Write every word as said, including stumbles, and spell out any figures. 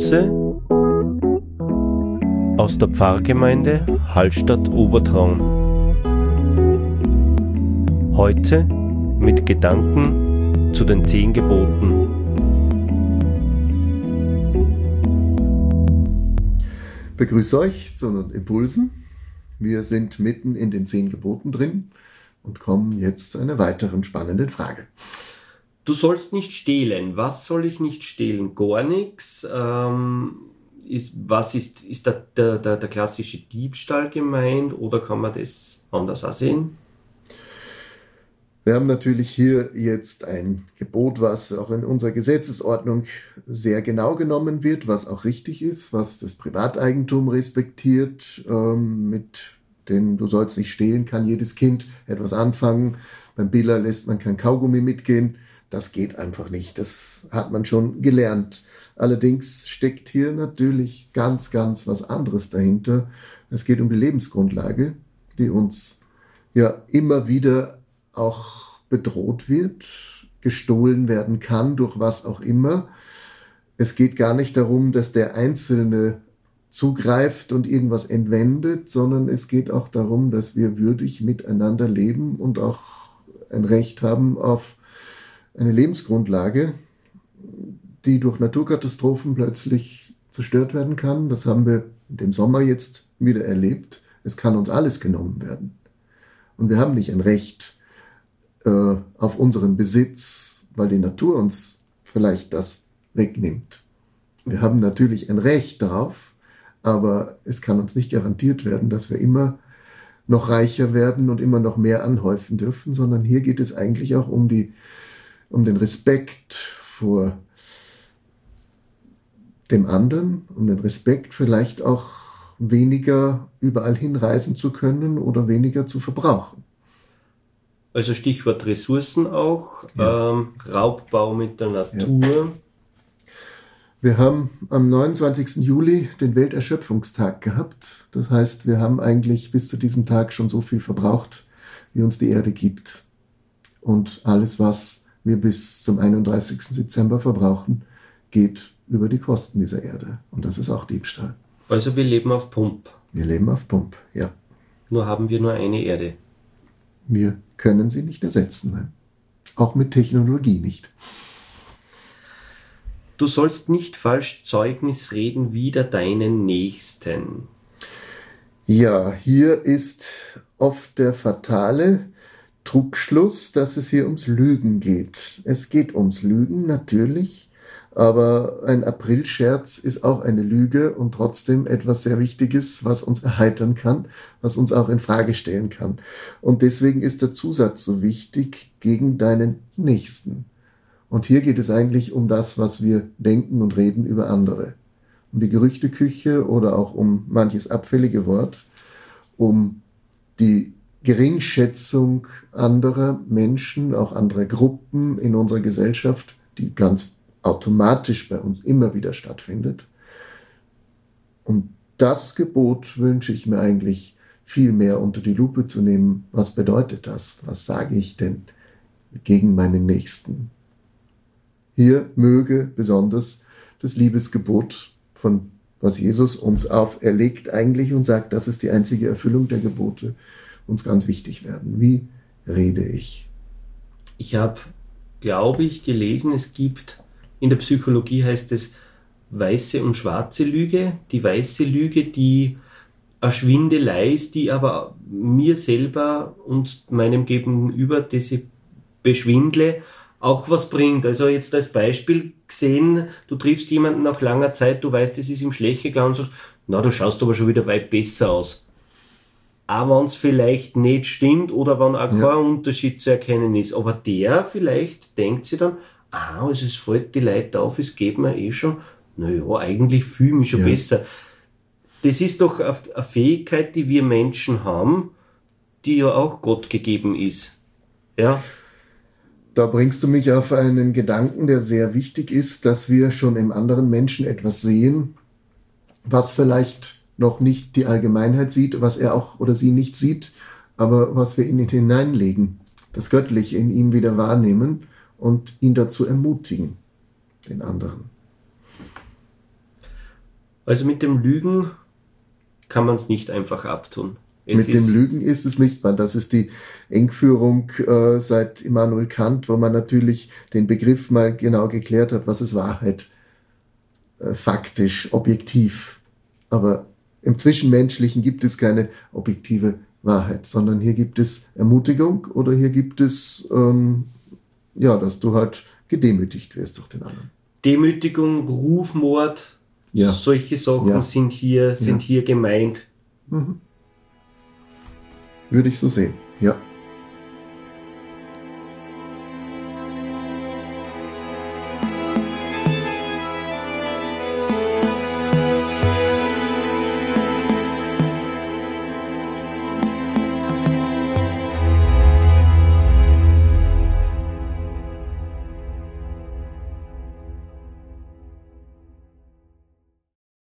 Impulse aus der Pfarrgemeinde Hallstatt-Obertraun. Heute mit Gedanken zu den zehn Geboten. Begrüße euch zu unseren Impulsen. Wir sind mitten in den zehn Geboten drin und kommen jetzt zu einer weiteren spannenden Frage. Du sollst nicht stehlen. Was soll ich nicht stehlen? Gar nichts. Ähm, ist, was ist, ist der, der, der, der klassische Diebstahl gemeint oder kann man das anders auch sehen? Wir haben natürlich hier jetzt ein Gebot, was auch in unserer Gesetzesordnung sehr genau genommen wird, was auch richtig ist, was das Privateigentum respektiert, ähm, mit dem du sollst nicht stehlen, kann jedes Kind etwas anfangen. Beim Biller lässt man kein Kaugummi mitgehen. Das geht einfach nicht. Das hat man schon gelernt. Allerdings steckt hier natürlich ganz, ganz was anderes dahinter. Es geht um die Lebensgrundlage, die uns ja immer wieder auch bedroht wird, gestohlen werden kann, durch was auch immer. Es geht gar nicht darum, dass der Einzelne zugreift und irgendwas entwendet, sondern es geht auch darum, dass wir würdig miteinander leben und auch ein Recht haben auf eine Lebensgrundlage, die durch Naturkatastrophen plötzlich zerstört werden kann. Das haben wir im Sommer jetzt wieder erlebt. Es kann uns alles genommen werden. Und wir haben nicht ein Recht äh, auf unseren Besitz, weil die Natur uns vielleicht das wegnimmt. Wir haben natürlich ein Recht darauf, aber es kann uns nicht garantiert werden, dass wir immer noch reicher werden und immer noch mehr anhäufen dürfen, sondern hier geht es eigentlich auch um die um den Respekt vor dem anderen, um den Respekt vielleicht auch weniger überall hinreisen zu können oder weniger zu verbrauchen. Also Stichwort Ressourcen auch, ja. ähm, Raubbau mit der Natur. Ja. Wir haben am neunundzwanzigsten Juli den Welterschöpfungstag gehabt. Das heißt, wir haben eigentlich bis zu diesem Tag schon so viel verbraucht, wie uns die Erde gibt. Und alles, was wir bis zum einunddreißigsten Dezember verbrauchen, geht über die Kosten dieser Erde. Und das ist auch Diebstahl. Also wir leben auf Pump. Wir leben auf Pump, ja. Nur haben wir nur eine Erde. Wir können sie nicht ersetzen. Nein. Auch mit Technologie nicht. Du sollst nicht falsch Zeugnis reden wider deinen Nächsten. Ja, hier ist oft der fatale Trugschluss, dass es hier ums Lügen geht. Es geht ums Lügen, natürlich, aber ein Aprilscherz ist auch eine Lüge und trotzdem etwas sehr Wichtiges, was uns erheitern kann, was uns auch in Frage stellen kann. Und deswegen ist der Zusatz so wichtig, gegen deinen Nächsten. Und hier geht es eigentlich um das, was wir denken und reden über andere. Um die Gerüchteküche oder auch um manches abfällige Wort, um die Geringschätzung anderer Menschen, auch anderer Gruppen in unserer Gesellschaft, die ganz automatisch bei uns immer wieder stattfindet. Und das Gebot wünsche ich mir eigentlich viel mehr unter die Lupe zu nehmen. Was bedeutet das? Was sage ich denn gegen meinen Nächsten? Hier möge besonders das Liebesgebot, von was Jesus uns auferlegt eigentlich und sagt, das ist die einzige Erfüllung der Gebote, uns ganz wichtig werden. Wie rede ich? Ich habe, glaube ich, gelesen, es gibt, in der Psychologie heißt es weiße und schwarze Lüge. Die weiße Lüge, die eine Schwindelei ist, die aber mir selber und meinem Gegenüber, das ich beschwindle, auch was bringt. Also jetzt als Beispiel gesehen, du triffst jemanden nach langer Zeit, du weißt, es ist ihm schlecht gegangen und sagst, na, du schaust aber schon wieder weit besser aus. Auch wenn es vielleicht nicht stimmt oder wenn auch ja. kein Unterschied zu erkennen ist. Aber der vielleicht denkt sich dann, ah, also es fällt die Leute auf, es geht mir eh schon, naja, eigentlich fühle ich mich schon ja. besser. Das ist doch eine Fähigkeit, die wir Menschen haben, die ja auch Gott gegeben ist. Ja. Da bringst du mich auf einen Gedanken, der sehr wichtig ist, dass wir schon im anderen Menschen etwas sehen, was vielleicht noch nicht die Allgemeinheit sieht, was er auch oder sie nicht sieht, aber was wir in ihn hineinlegen, das Göttliche in ihm wieder wahrnehmen und ihn dazu ermutigen, den anderen. Also mit dem Lügen kann man es nicht einfach abtun. Es Mit ist, dem Lügen ist es nicht wahr. Das ist die Engführung äh, seit Immanuel Kant, wo man natürlich den Begriff mal genau geklärt hat, was ist Wahrheit? Äh, faktisch, objektiv. Aber im Zwischenmenschlichen gibt es keine objektive Wahrheit, sondern hier gibt es Ermutigung oder hier gibt es, ähm, ja, dass du halt gedemütigt wirst durch den anderen. Demütigung, Rufmord, Ja. solche Sachen Ja. sind, hier, sind Ja. hier gemeint. Mhm. Würde ich so sehen, ja.